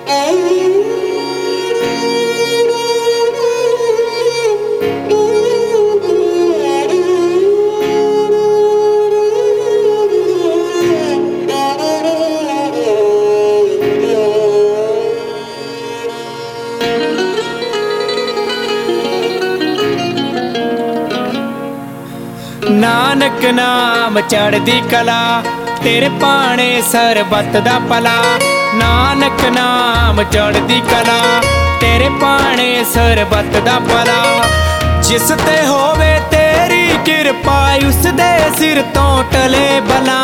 नानक नाम चढ़दी कला तेरे पाने सरबत दा भला। नानक नाम चढ़दी कला तेरे पाने सरबत दा भला। जिस ते होवे तेरी किरपा उस दे सिर तो टले भला।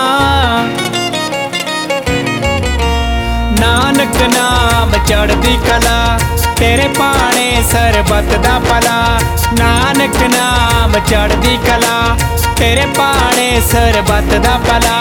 नानक नाम चढ़दी कला तेरे पाने सरबत दा भला। नानक नाम चढ़दी कला तेरे पाने सरबत दा भला।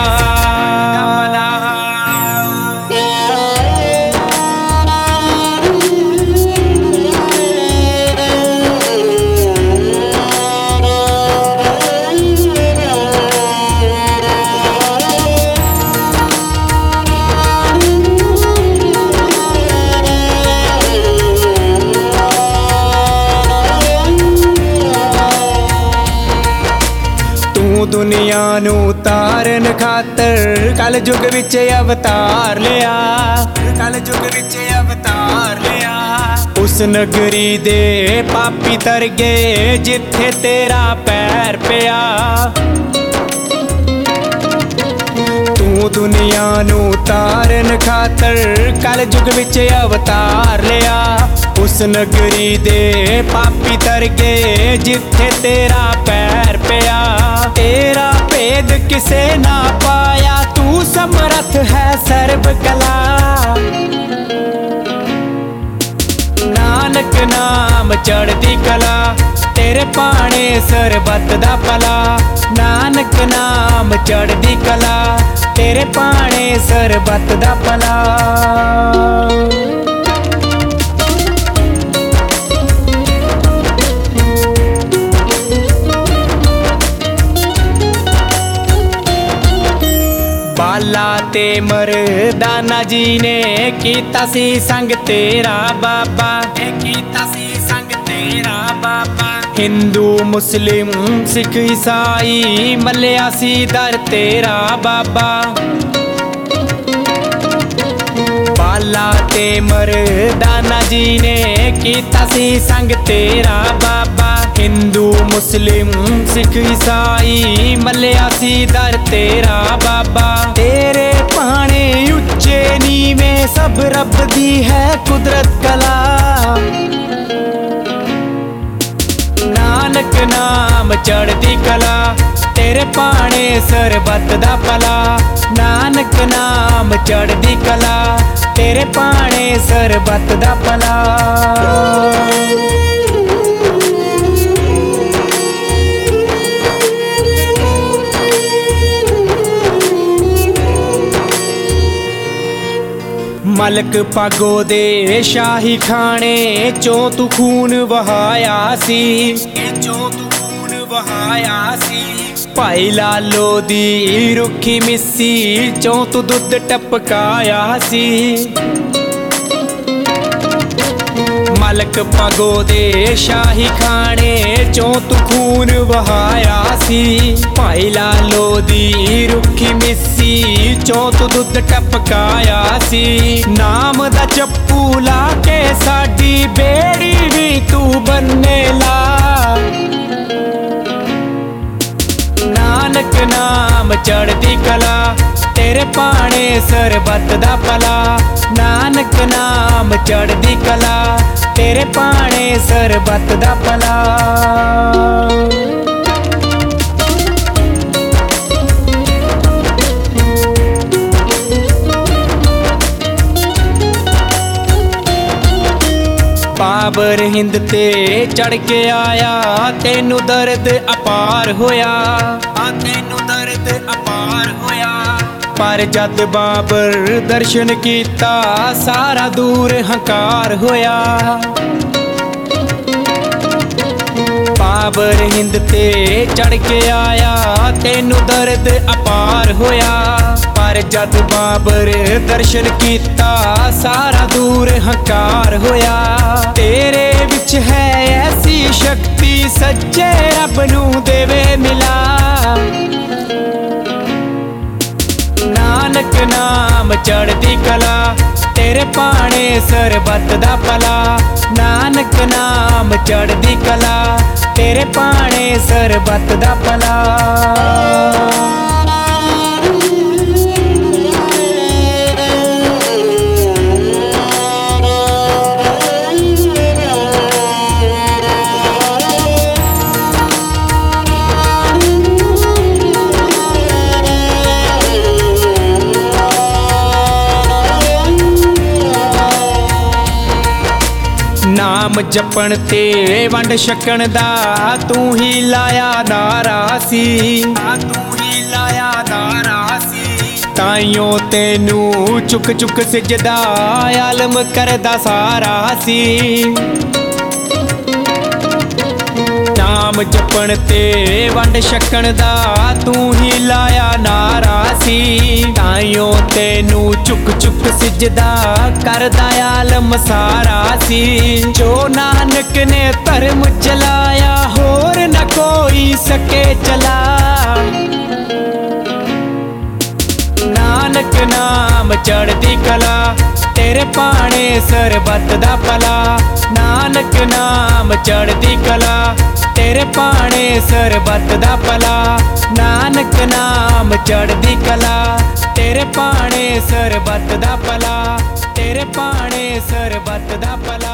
दुनिया नू तारन खातर कल युग विच अवतार लिया। कल युग विच अवतार लिया। उस नगरी दे पापी तर गए जिथे तेरा पैर पिया। तू दुनिया नू तारन खातर कल युग विच अवतार लिया। उस नगरी दे पापी तर गए जिथे तेरा पैर पिया। तेरा भेद किसे ना पाया तू समर्थ है सर्व कला। नानक नाम चढ़दी कला तेरे पाने सरबत दा भला। नानक नाम चढ़दी कला तेरे पाने सरबत दा भला। बाला ते मरदाना जी ने कीता सी संग तेरा बाबा। कीता सी संग तेरा बाबा। हिंदू मुस्लिम सिख ईसाई मल्लिया सी दर तेरा बाबा। बाला ते मरदाना जी ने कीता सी संग तेरा बाबा। हिंदू मुस्लिम सिख ईसाई मल्लिया सी दर तेरा बाबा। तेरे पाने उच्चे नीवे सब रब दी है कुदरत कला। नानक नाम चढ़दी कला तेरे पाने सरबत दा भला। नानक नाम चढ़दी कला तेरे पाने सरबत दा भला। मलक पागो दे शाही खाने चों तू खून वहाया सी। चों तू खून वहाया सी। भाई लालो दी रुखी मिस्सी चों तू दुध टपकाया सी। मलक पागो दे शाही खाने चों तू खून वहाया सी। भाई लालो दी रुखी मिस्सी चों तू दुध टपकाया सी। नाम दा चप्पू ला के साडी बेड़ी भी तू बन्ने ला। नानक नाम चढ़दी कला तेरे पाने सरबत दा भला। नानक नाम चढ़दी कला तेरे पाने सरबत दा भला। बाबर हिंद ते चढ़ के आया तेनू दर्द अपार होया। तेनू दर्द अपार होया। पर जद बाबर दर्शन कीता सारा दूर हंकार होया। बाबर हिंद ते चढ़ के आया तेनू दर्द अपार होया। पर जद बाबर दर्शन कीता सारा दूर हंकार होया। तेरे विच है ऐसी शक्ति सच्चे रब नू देवे मिला। नानक नाम चढ़दी कला तेरे पाने सरबत दा भला। नानक नाम चढ़दी कला तेरे पाने सरबत दा भला। नाम जपण ते वंड छकण दा तू ही लाया नारा सी। तू ही लाया नारा सी ताइयों तेनू चुक चुक सिजदा आलम करदा सारा सी। नाम जपण ते वंड छकण दा तू ही लाया नारा सी। ताइयों तेनू चुक चुक सिजदा करदा आलम सारा सी। जो नानक ने धर्म चलाया होर न कोई सके चला। नानक नाम चढ़दी कला तेरे पाने सरबत दा भला। नानक नाम चढ़दी कला तेरे पाने सरबत दा भला। नानक नाम चढ़दी कला तेरे पाने सरबत दा भला। तेरे पाने सरबत दा भला।